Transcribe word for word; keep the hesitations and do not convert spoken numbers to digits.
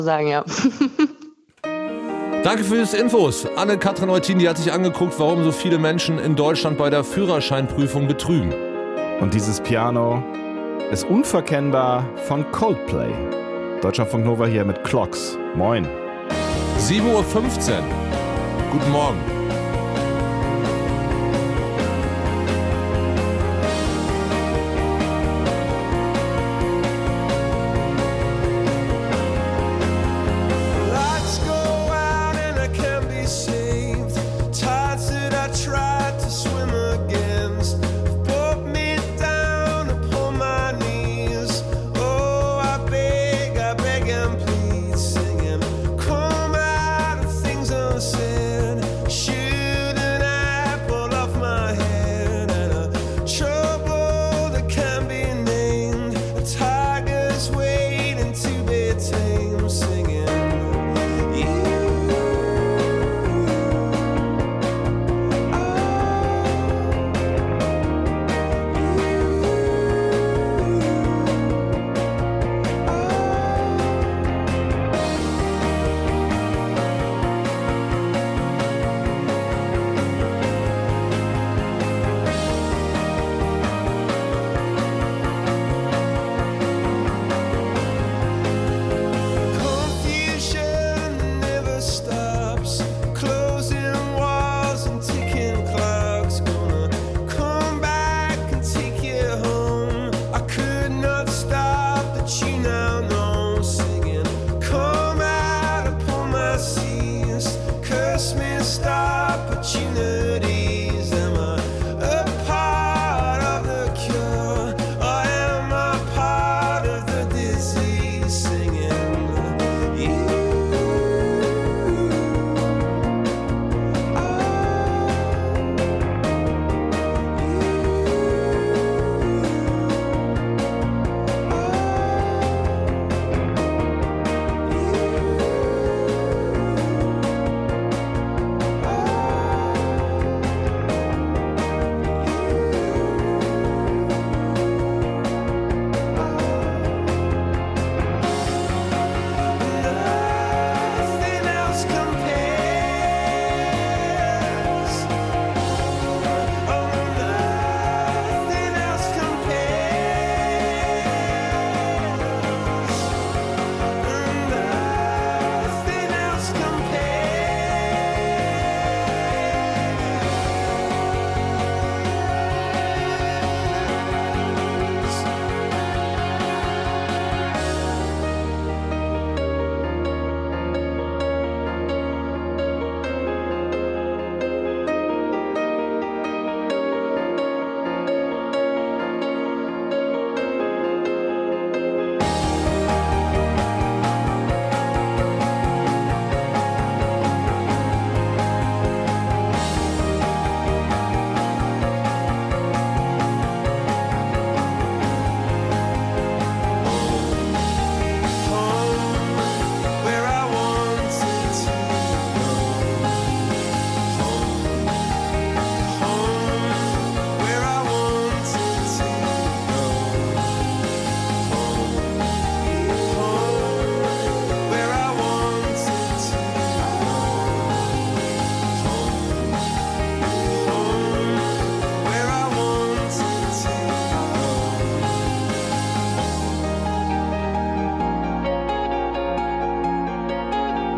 sagen, ja. Danke für die Infos. Anne-Katrin Eutin, die hat sich angeguckt, warum so viele Menschen in Deutschland bei der Führerscheinprüfung betrügen. Und dieses Piano ist unverkennbar von Coldplay. Deutschlandfunk Nova hier mit Clocks. Moin. sieben Uhr fünfzehn. Guten Morgen. Please